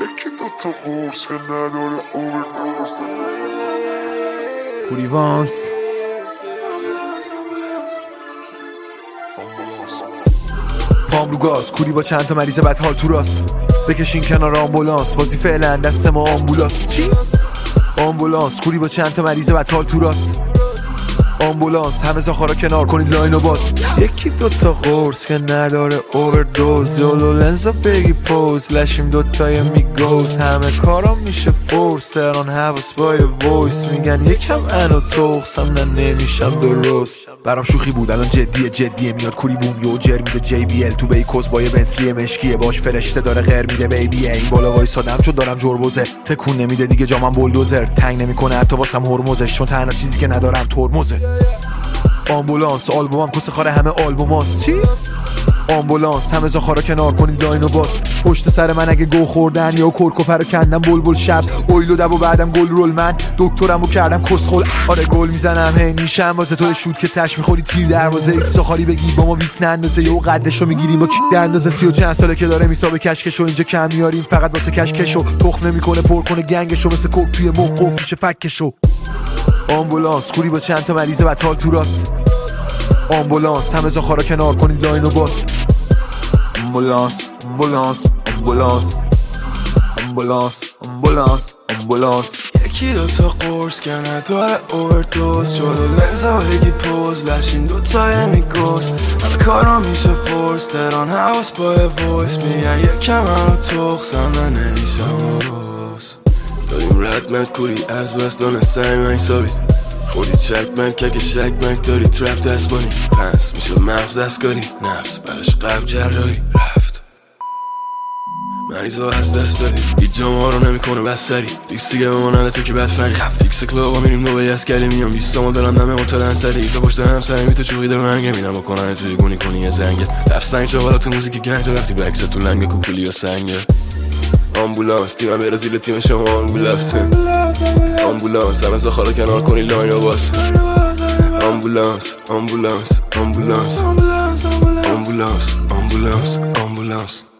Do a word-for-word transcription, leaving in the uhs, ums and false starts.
یکی دوتا قرص که نداره اووردوز. کوریوانس پام رو گاز، کوری با چند تا مریض بد حال تو راست. بکشین کنار آمبولانس، بازی فعلا دست ما آمبولاس. چی؟ آمبولانس، کوری با چند تا مریض بد حال تو راست. آمبولانس، همه زاخارا کنار کنید لاینو باز. یکی دوتا قرص که نداره اووردوز. جلو لنزا بگی پوز، لشیم دوتای میگوز. همه کارام میشه فورس، تران حواس بای وایس. میگن یکم انو توخسم من نمیشم درست. برام شوخی بود الان جدیه جدیه. میاد کوری بوم یو جر میده جی بی ال تو بیکوز با یه بنتلی مشکیه. باش فرشته داره غیر میده بیبیه. این بالا وایسادم چون دارم جربوزه. تکون نمیده دیگه جامم بولدوزر. تنگ نمیکنه حتی واسم هرمزش، چون تنها چیزی که ندارم ترمزه. آمبولانس، آلبومم کس خاره همه آلبوماست. چی؟ آمبولانس، همه زاخارا کنار کنید لاینو باز. پشت سر من اگه گو خوردن یا کرکو پرو کندم بلبل شب. اویلو دب و بعدم گل رول من دکترمو کردم کسخل. آره گل میزنم هی نیشم واسه تو شوت که تش میخوری تیر دروازه. ایکس ساخاری بگی با ما ویف نندازه. یهو قدشو میگیریم با کی اندازه. سی و چند ساله که داره میسابه کشکشو اینجا کم میاریم فقط واسه کشکشو. تخم نمیکنه پر کنه گنگشو مثل کوک توی موقف میشه فکشو. آمبولانس، کوری با چند تا مریض بد حال تو راست. آمبولانس، همه زاخارا کنار کنید لاینو باز. آمبولانس آمبولانس آمبولانس آمبولانس آمبولانس آمبولانس. یکی دوتا قرص که نداره اووردوز. جلو لنزا بگی پوز، لشین دوتای میگوز. همه کارا میشه فورس، تران حواس بای وایس. میگن یکم منو توخسم من نمیشم روز. داریم رد مد کوری از بس دانستایی من حسابید. خوردی چک من که شک من داری ترپ دست بانی. پنس میشه مغز دست کاری نفس برش قبل جراحی رفت. مریضا از دست داری هیچ جامعه رو نمیکنه بستری. فیکس دیگه به ما نده تو که بدفنی. فیکس کلابا میریم نوبه از کلی میام بیست ما دارم نمه مطلع انسری. تا پشت هم سرمی تو چوقی در منگه میدم بکنن توی گونی کنی یه زنگه. دفستنگ چه بالا تو موزیکی گنگ تا وقتی بکس تو لنگ کوکولی و سنگه. آمبولانس، تیم برزیل تیم شما آمبولانس. آمبولانس، همه زاخارا کنار کنی لاینو باز. آمبولانس آمبولانس آمبولانس آمبولانس آمبولانس آمبولانس.